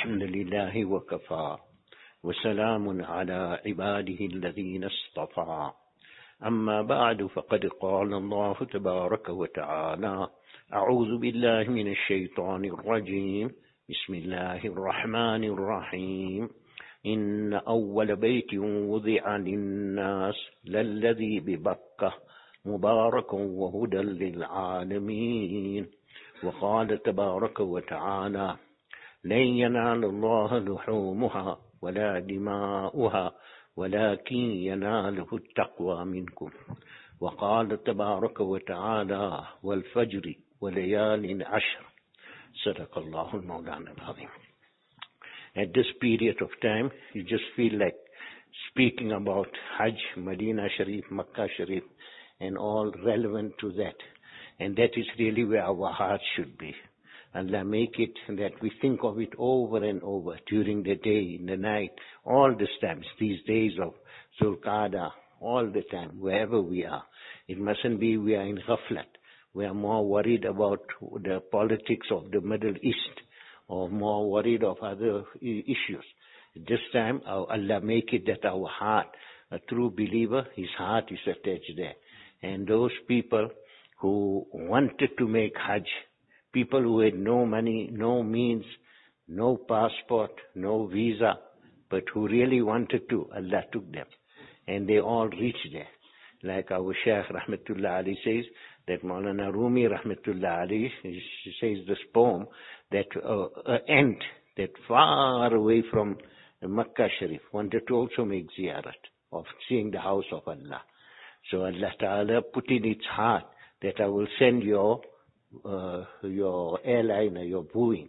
الحمد لله وكفى وسلام على عباده الذين اصطفى أما بعد فقد قال الله تبارك وتعالى أعوذ بالله من الشيطان الرجيم بسم الله الرحمن الرحيم إن أول بيت وضع للناس للذي ببكة مبارك وهدى للعالمين وقال تبارك وتعالى لن ينال الله لحومها ولا دماؤها ولكن يناله التقوى منكم وقال تبارك وتعالى والفجر وليال عشر صدق الله المولانا العظيم. At this period of time, you just feel like speaking about Hajj, Medina Sharif, Makkah Sharif, and all relevant to that. And that is really where our hearts should be. Allah make it that we think of it over and over during the day, in the night, all these times, these days of Zulqa'dah, all the time, wherever we are. It mustn't be we are in ghaflat. We are more worried about the politics of the Middle East or more worried of other issues. This time, Allah make it that our heart, a true believer, his heart is attached there. And those people who wanted to make Hajj, people who had no money, no means, no passport, no visa, but who really wanted to, Allah took them. And they all reached there. Like our Shaykh Rahmatullah Ali says, that Maulana Rumi Rahmatullah Ali says this poem, that an ant that far away from Makkah Sharif wanted to also make ziyarat of seeing the house of Allah. So Allah Ta'ala put in its heart that I will send your airliner, your Boeing,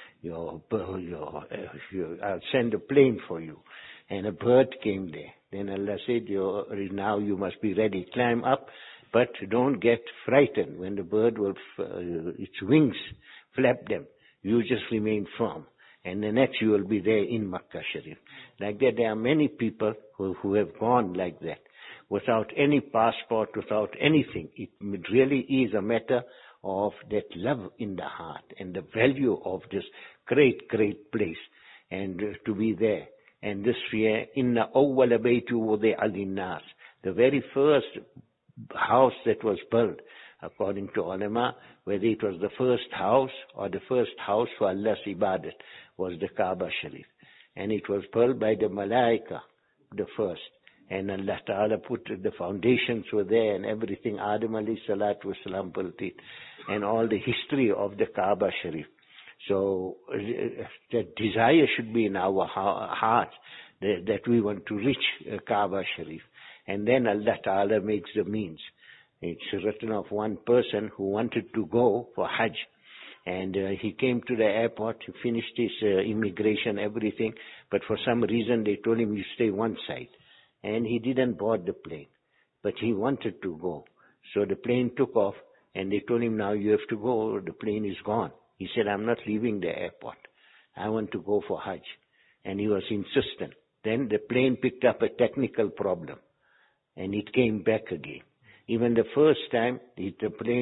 I'll send a plane for you. And a bird came there. Then Allah said, now you must be ready. Climb up, but don't get frightened when the bird will, its wings flap them. You just remain firm. And the next you will be there in Makkah Sharif. Like that, there are many people who have gone like that. Without any passport, without anything. It really is a matter of that love in the heart and the value of this great, great place and to be there. And this year, inna awwala bayti wudi'a linnas, the very first house that was built, according to ulama, whether it was the first house or the first house for Allah's ibadat, was the Kaaba Sharif. And it was built by the Malaika, the first. And Allah Ta'ala put the foundations were there and everything. Adam alayhi salatu wasalam built it. And all the history of the Kaaba Sharif. So the desire should be in our hearts that we want to reach Kaaba Sharif. And then Allah Ta'ala makes the means. It's written of one person who wanted to go for Hajj. And he came to the airport, he finished his immigration, everything. But for some reason they told him, you stay one side. And he didn't board the plane. But he wanted to go. So the plane took off. And they told him, now you have to go, the plane is gone. He said, I'm not leaving the airport. I want to go for Hajj. And he was insistent. Then the plane picked up a technical problem. And it came back again. Even the first time, the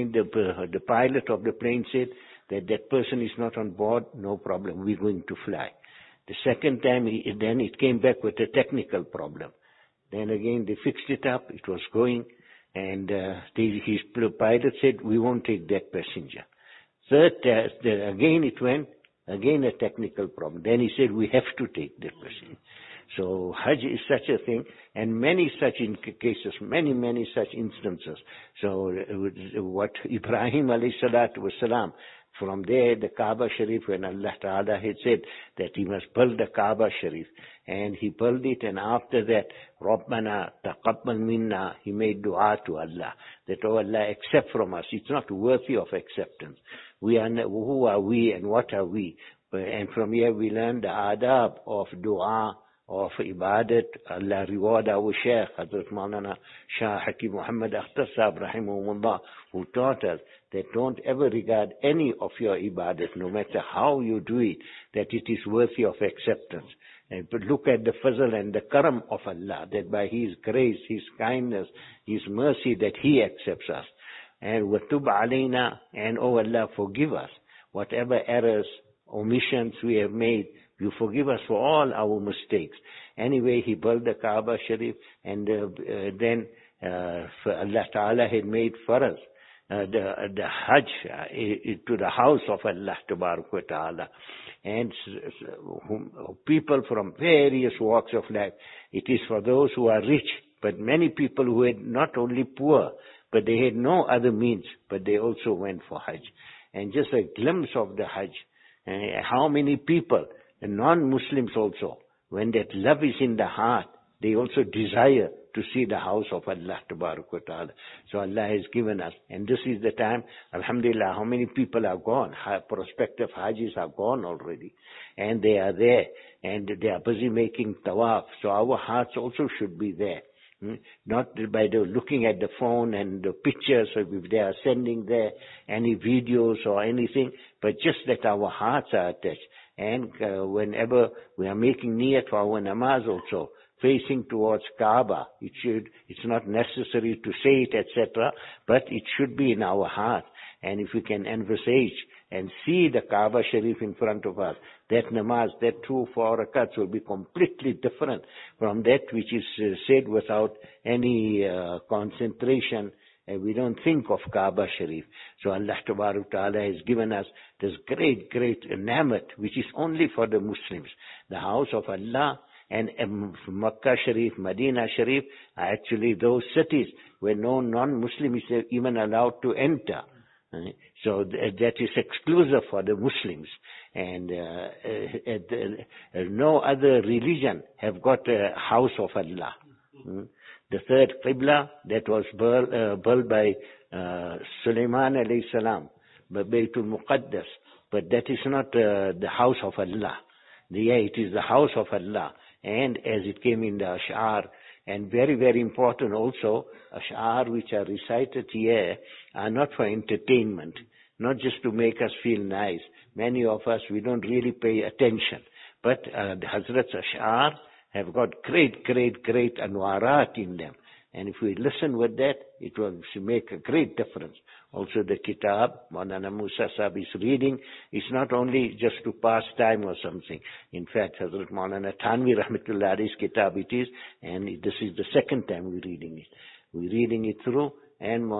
pilot of the plane said that person is not on board, no problem, we're going to fly. The second time, then it came back with a technical problem. Then again, they fixed it up, it was going. And his pilot said, we won't take that passenger. Third test, again it went, again a technical problem. Then he said, we have to take that passenger. So Hajj is such a thing, and many such cases, many such instances. So what Ibrahim alayhi salatu wasalam, from there the Kaaba Sharif, when Allah Ta'ala had said that he must build the Kaaba Sharif, and he built it, and after that, Rabbana taqabbal minna, he made dua to Allah, that, oh Allah, accept from us. It's not worthy of acceptance. Who are we and what are we? And from here we learn the adab of dua, of ibadat. Allah reward our Shaykh, Hazrat Maulana Shah Hakim Muhammad Akhtar Sahib Rahimahumullah, who taught us that don't ever regard any of your ibadat, no matter how you do it, that it is worthy of acceptance. But look at the fazl and the karam of Allah, that by His grace, His kindness, His mercy, that He accepts us. And watub alayna, and oh Allah, forgive us whatever errors, omissions we have made, You forgive us for all our mistakes. Anyway, he built the Kaaba Sharif, and then Allah Ta'ala had made for us the Hajj to the house of Allah Ta'ala. And people from various walks of life. It is for those who are rich, but many people who had not only poor, but they had no other means, but they also went for Hajj. And just a glimpse of the Hajj, how many people, the non-Muslims also, when that love is in the heart, they also desire to see the house of Allah Ta'ala. So Allah has given us, and this is the time, alhamdulillah, how many people are gone, prospective Hajis are gone already, and they are there, and they are busy making tawaf, so our hearts also should be there. Not by looking at the phone and the pictures, or if they are sending there any videos or anything, but just that our hearts are attached. And whenever we are making niyat for our namaz also, facing towards Kaaba, it's not necessary to say it, etc., but it should be in our heart. And if we can envisage and see the Kaaba Sharif in front of us, that namaz, that 2-4 rakats will be completely different from that which is said without any concentration. We don't think of Kaaba Sharif. So Allah Ta'ala has given us this great, great ni'mat, which is only for the Muslims. The house of Allah and Makkah Sharif, Medina Sharif, are actually those cities where no non-Muslim is even allowed to enter. So that is exclusive for the Muslims, and no other religion have got a house of Allah. The third Qibla that was built by Sulaiman alayhi salam, Baytul Muqaddas, but that is not the house of Allah. It is the house of Allah, and as it came in the Ash'ar, and very, very important also, Ash'ar which are recited here are not for entertainment, not just to make us feel nice. Many of us, we don't really pay attention. But the Hazrat's Ash'ar have got great, great, great anwarat in them. And if we listen with that, it will make a great difference. Also the Kitab, Maulana Musa Sahib is reading, is not only just to pass time or something. In fact, Hazrat Maulana Thanvi Rahmatullah Alayhi's Kitab it is, and this is the second time we're reading it. We're reading it through, and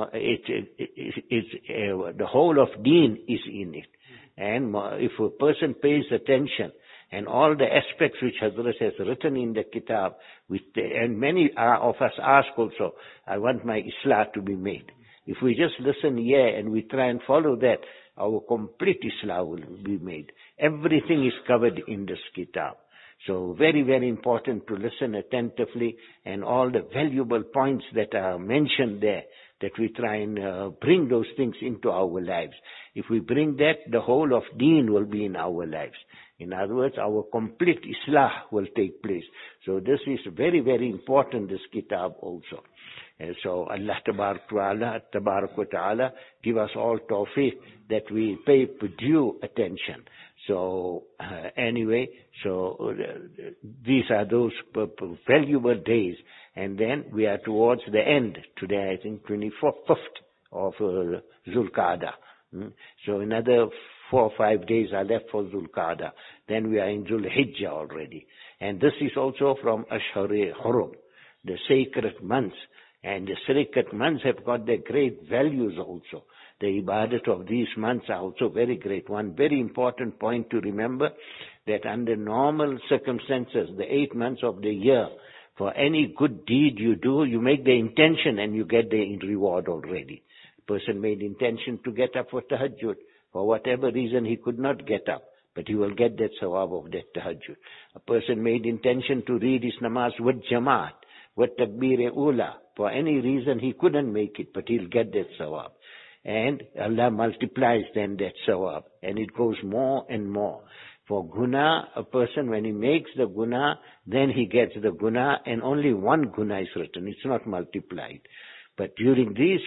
the whole of Deen is in it. And if a person pays attention, and all the aspects which Hazrat has written in the Kitab, and many of us ask also, I want my Islah to be made. If we just listen here and we try and follow that, our complete Islah will be made. Everything is covered in this Kitab. So very, very important to listen attentively, and all the valuable points that are mentioned there, that we try and bring those things into our lives. If we bring that, the whole of Deen will be in our lives. In other words, our complete Islah will take place. So this is very, very important, this Kitab also. And so Allah Tabarak wa Ta'ala give us all tawfiq that we pay due attention. So anyway, these are those valuable days. And then we are towards the end. Today, I think, 25th of Zulqa'dah. So another 4 or 5 days are left for Zulqa'dah. Then we are in Zulhijjah already. And this is also from Ashhar-e Hurum, the sacred months. And the sacred months have got their great values also. The ibadat of these months are also very great. One very important point to remember, that under normal circumstances, the 8 months of the year, for any good deed you do, you make the intention and you get the reward already. Person made intention to get up for tahajjud. For whatever reason he could not get up, but he will get that sawab of that tahajjud. A person made intention to read his namaz with jamaat, with takbir-e-ula. For any reason he couldn't make it, but he'll get that sawab. And Allah multiplies then that sawab, and it goes more and more. For guna, a person when he makes the guna, then he gets the guna, and only one guna is written. It's not multiplied. But during these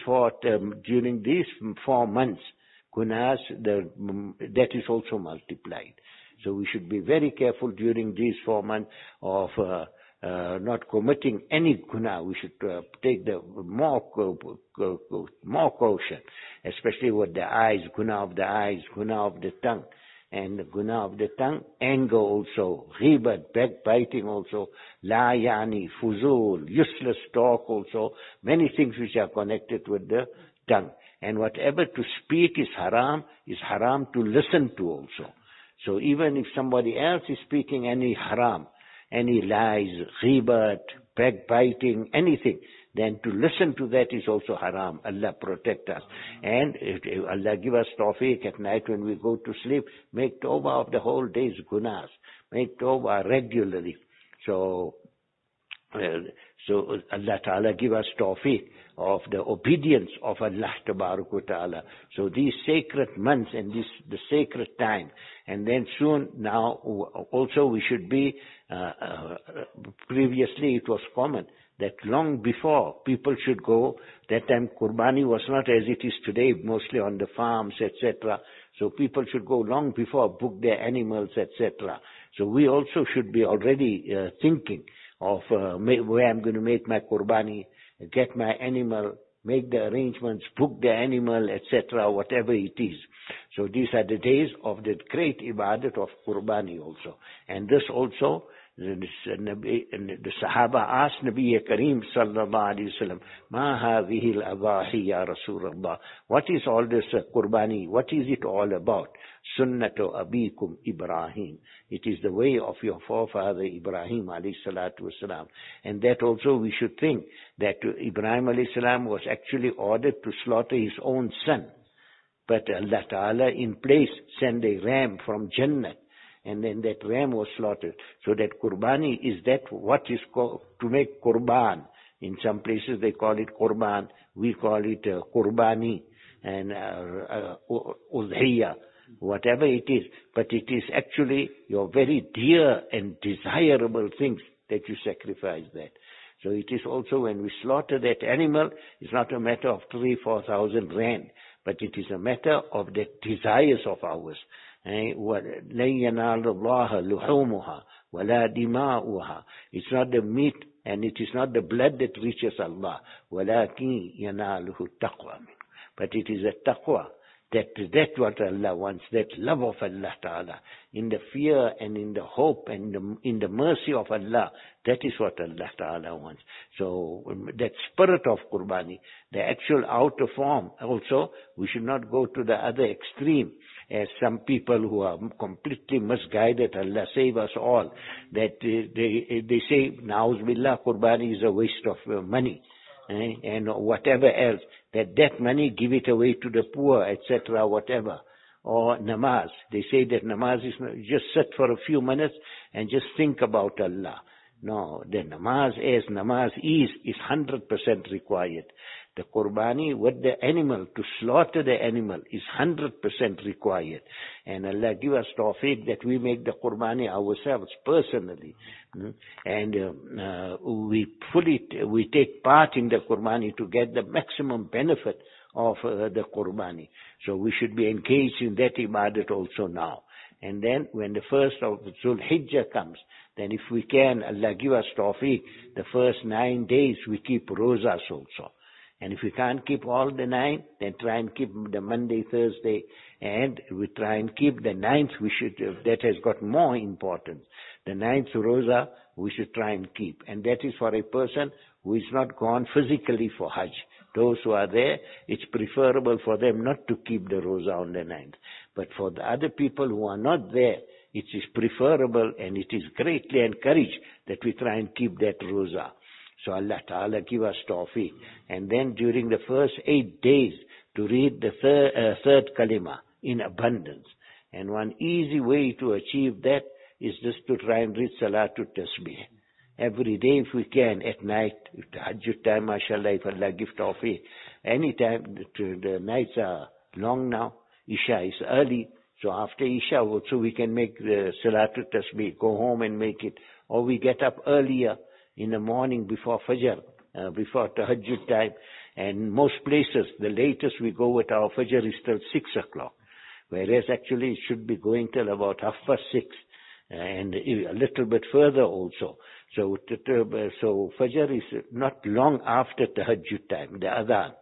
4 months, gunas, that is also multiplied. So we should be very careful during these 4 months of not committing any guna. We should take the more caution, especially with the eyes, guna of the eyes, guna of the tongue. and the guna of the tongue, anger also, ghibat, backbiting also, la yani, fuzul, useless talk also, many things which are connected with the tongue. And whatever to speak is haram to listen to also. So even if somebody else is speaking any haram, any lies, ghibat, backbiting, anything, then to listen to that is also haram. Allah protect us. And Allah give us tawfiq at night when we go to sleep. Make tawbah of the whole day's gunas. Make tawbah regularly. So Allah Ta'ala give us tawfiq of the obedience of Allah Ta'ala. So these sacred months and the sacred time. And then soon now also we should be, previously it was common that long before people should go, that time Qurbani was not as it is today, mostly on the farms, etc. So people should go long before, book their animals, etc. So we also should be already thinking of where I'm going to make my Qurbani, get my animal, make the arrangements, book the animal, etc., whatever it is. So these are the days of the great ibadat of Qurbani also. And this also, the Sahaba asked Nabi Kareem sallallahu alayhi wa sallam, Ma hadhihi al-adahi ya Rasulullah. What is all this Qurbani? What is it all about? Sunnatu abikum Ibrahim. It is the way of your forefather Ibrahim alayhi salatu wasalam. And that also we should think that Ibrahim alayhi salam was actually ordered to slaughter his own son. But Allah Ta'ala in place sent a ram from Jannah. And then that ram was slaughtered. So that Qurbani is that what is called to make Qurban. In some places they call it Qurban. We call it Qurbani and Udhiyya, whatever it is. But it is actually your very dear and desirable things that you sacrifice that. So it is also when we slaughter that animal, it's not a matter of 3,000-4,000 rand, but it is a matter of the desires of ours. لَن يَنَالَ اللَّهَ لُحُومُهَا وَلَا دِمَاؤُهَا. It's not the meat and it is not the blood that reaches Allah. وَلَكِنْ يَنَالُهُ التَّقْوَى. But it is a taqwa. That's what Allah wants, that love of Allah Ta'ala, in the fear and in the hope and in the mercy of Allah. That is what Allah Ta'ala wants. So that spirit of Qurbani, the actual outer form also, we should not go to the other extreme, as some people who are completely misguided, Allah save us all, that they say, Na'uz billah, Qurbani is a waste of money. And whatever else, that money, give it away to the poor, etc., whatever. Or namaz. They say that namaz is not, just sit for a few minutes and just think about Allah. No, the namaz is 100% required. The Qurbani with the animal, to slaughter the animal, is 100% required. And Allah give us tawfiq that we make the Qurbani ourselves personally. And we take part in the Qurbani to get the maximum benefit of the Qurbani. So we should be engaged in that ibadat also now. And then when the first of Dhul Hijjah comes, then if we can, Allah give us tawfiq, the first 9 days we keep rozas also. And if we can't keep all the 9, then try and keep the Monday, Thursday, and we try and keep the 9th, that has got more importance. The 9th Roza, we should try and keep. And that is for a person who is not gone physically for Hajj. Those who are there, it's preferable for them not to keep the Roza on the 9th. But for the other people who are not there, it is preferable and it is greatly encouraged that we try and keep that Roza. So Allah Ta'ala give us tawfiq. And then during the first 8 days to read the third kalima in abundance. And one easy way to achieve that is just to try and read Salatul Tasbih. Every day if we can, at night, Tahajjud time, mashallah, if Allah give tawfiq. Any time, the nights are long now, Isha is early. So after Isha also we can make the Salatul Tasbih, go home and make it. Or we get up earlier in the morning before Fajr, before Tahajjud time. And most places, the latest we go with our Fajr is till 6 o'clock. Whereas actually it should be going till about 6:30, and a little bit further also. So Fajr is not long after Tahajjud time, the Adhan.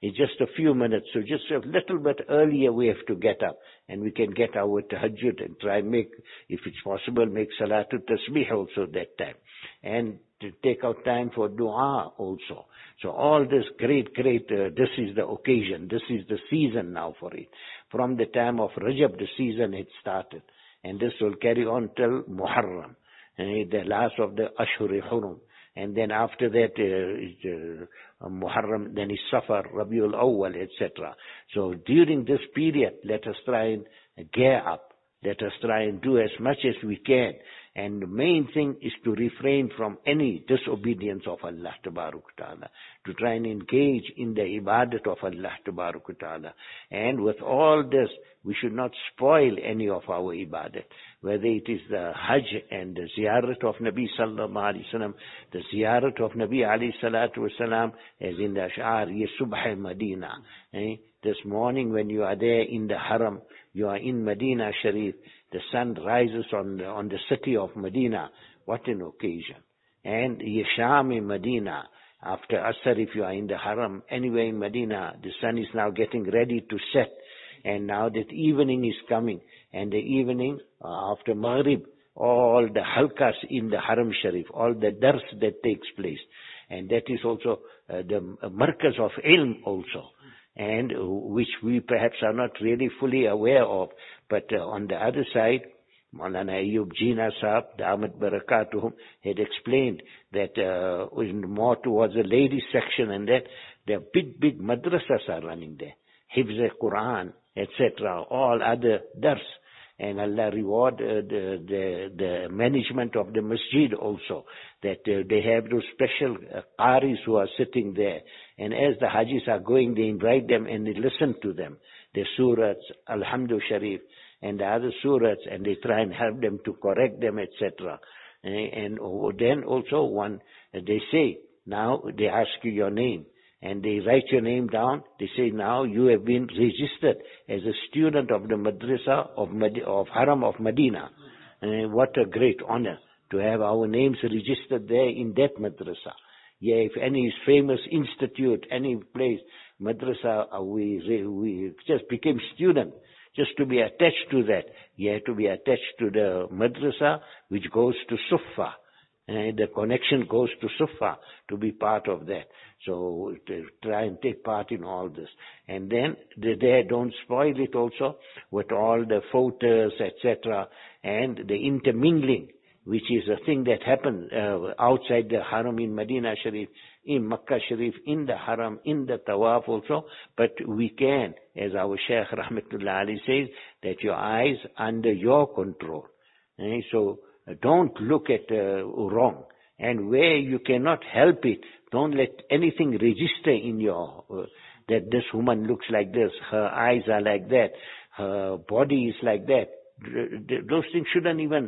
It's just a few minutes. So just a little bit earlier we have to get up, and we can get our tahajjud and try and make, if it's possible, make salatul tasbih also that time. And to take out time for dua also. So all this great, this is the occasion. This is the season now for it. From the time of Rajab, the season had started. And this will carry on till Muharram, the last of the Ashur-e Hurum. And then after that, Muharram, then is Safar, Rabiul Awwal, etc. So during this period, let us try and gear up. Let us try and do as much as we can. And the main thing is to refrain from any disobedience of Allah Ta'ala, to try and engage in the ibadat of Allah Ta'ala. And with all this, we should not spoil any of our ibadat, whether it is the Hajj and the ziyarat of Nabi Sallallahu Alaihi Wasallam, the ziyarat of Nabi Alayhi Salatu Wasalam, as in the Ash'ar, Ye Subh Madina. This morning when you are there in the Haram, you are in Medina Sharif, the sun rises on the city of Medina. What an occasion. And Yesham in Medina, after Asr, if you are in the Haram, anywhere in Medina, the sun is now getting ready to set. And now that evening is coming. And the evening, after Maghrib, all the halkas in the Haram Sharif, all the dars that takes place. And that is also the markaz of ilm also. And which we perhaps are not really fully aware of. But on the other side, Maulana Ayyub Jina Sahab, Damat Barakatuhum, had explained that more towards the ladies section, and that there are big madrasas are running there. Hifz-e-Quran, etc., all other dars. And Allah reward the management of the masjid also, that they have those special qaris who are sitting there. And as the hajis are going, they invite them and they listen to them. The surahs, Alhamdulillah Sharif, and the other surahs, and they try and help them to correct them, etc. And then also they say, now they ask you your name. And they write your name down. They say, now you have been registered as a student of the madrasa of Haram of Medina. What a great honor to have our names registered there in that madrasa. Yeah, if any famous institute, any place, madrasa, we just became student, just to be attached to that. You have to be attached to the madrasa, which goes to Sufa. The connection goes to Sufa to be part of that. So to try and take part in all this. And then they don't spoil it also with all the photos, etc. and the intermingling, which is a thing that happened outside the Haram in Medina Sharif, in Makkah Sharif, in the Haram, in the Tawaf also. But we can, as our Shaykh Rahmatullah Ali says, that your eyes under your control. So don't look at wrong. And where you cannot help it, don't let anything register in your, that this woman looks like this, her eyes are like that, her body is like that. Those things shouldn't even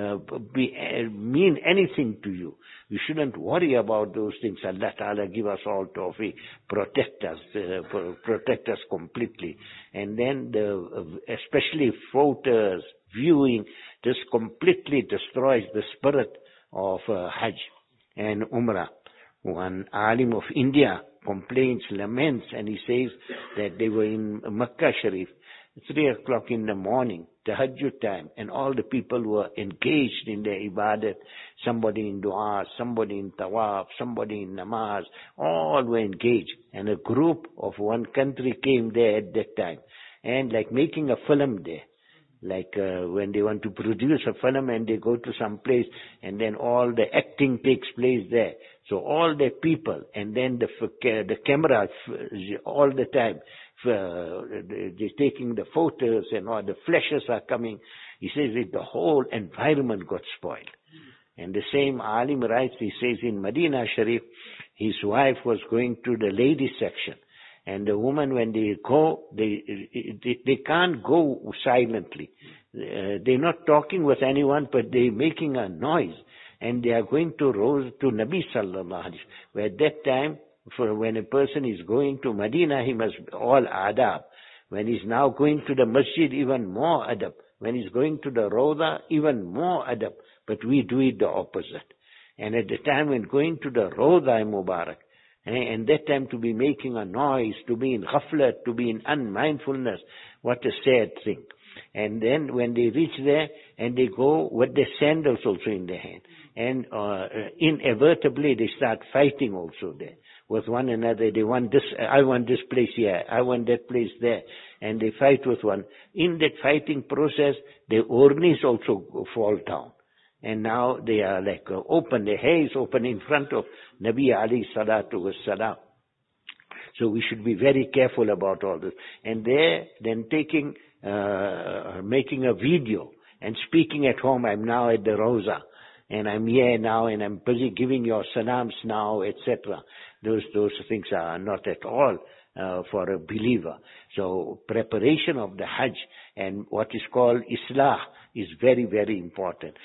mean anything to you. You shouldn't worry about those things. Allah Ta'ala give us all tawfiq, protect us completely. And then especially photos, viewing, this completely destroys the spirit of Hajj and Umrah. One alim of India complains, laments, and he says that they were in Makkah Sharif, 3 o'clock in the morning, tahajjud time, and all the people were engaged in their ibadat, somebody in dua, somebody in tawaf, somebody in namaz, all were engaged. And a group of one country came there at that time, and like making a film there. Like when they want to produce a film and they go to some place and then all the acting takes place there. So all the people and then the camera all the time, they're taking the photos and all the flashes are coming. He says that the whole environment got spoiled. And the same alim writes, he says in Medina Sharif, his wife was going to the ladies section. And the woman, when they go, they can't go silently. They're not talking with anyone, but they're making a noise. And they are going to Nabi Sallallahu Alaihi Wasallam. Where at that time, when a person is going to Medina, he must all adab. When he's now going to the masjid, even more adab. When he's going to the Rawda, even more adab. But we do it the opposite. And at the time when going to the Rawda Mubarak, And that time to be making a noise, to be in ghaflat, to be in unmindfulness, what a sad thing. And then when they reach there, and they go with their sandals also in their hand, and inevitably they start fighting also there with one another. They want this, I want this place here, I want that place there, and they fight with one. In that fighting process, their ornis also fall down. And now they are like open, their hair is open in front of Nabi alayhi salatu wassalam. So we should be very careful about all this. And they're then making a video and speaking at home. I'm now at the Rawza, and I'm here now, and I'm busy giving your salams now, etc. Those things are not at all for a believer. So preparation of the Hajj and what is called Islah is very, very important.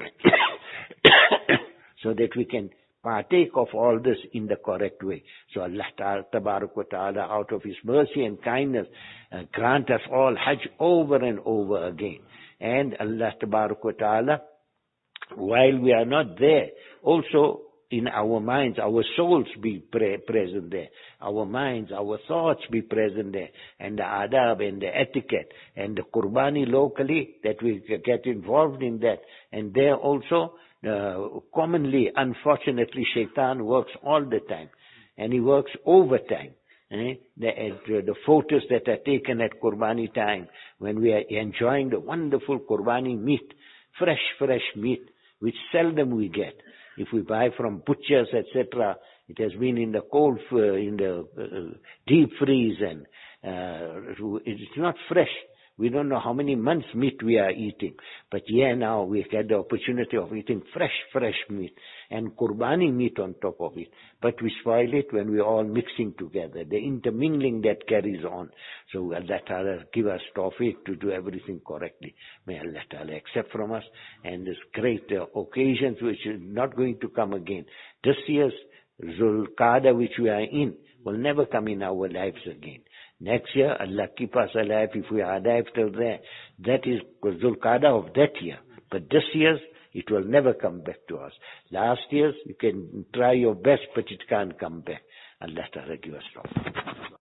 So that we can partake of all this in the correct way. So Allah Tabarak wa Ta'ala, out of His mercy and kindness, grant us all Hajj over and over again. And Allah Tabarak wa Ta'ala, while we are not there, also in our minds, our souls be present there. Our minds, our thoughts be present there. And the adab and the etiquette and the qurbani locally, that we get involved in that. And there also, commonly, unfortunately, shaitan works all the time. And he works overtime. The photos that are taken at qurbani time, when we are enjoying the wonderful qurbani meat, fresh meat, which seldom we get. If we buy from butchers, etc., it has been in the cold, in the deep freeze, and it's not fresh. We don't know how many months meat we are eating. But yeah, now we get the opportunity of eating fresh meat and qurbani meat on top of it. But we spoil it when we're all mixing together. The intermingling that carries on. So Allah Ta'ala give us tawfiq to do everything correctly. May Allah Ta'ala accept from us. And this great occasions which is not going to come again. This year's Zulqa'dah which we are in will never come in our lives again. Next year, Allah keep us alive if we are alive till there. That is Zulqa'dah of that year. But this year's, it will never come back to us. Last year's, you can try your best, but it can't come back. Allah Ta'ala give us tawfiq.